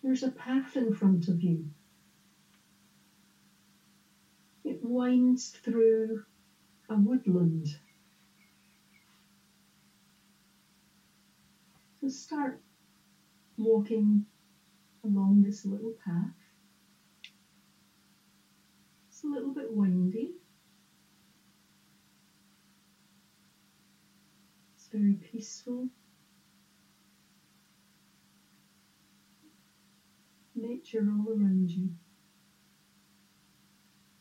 There's a path in front of you. It winds through a woodland. So start walking along this little path. It's a little bit windy. It's very peaceful. Nature all around you.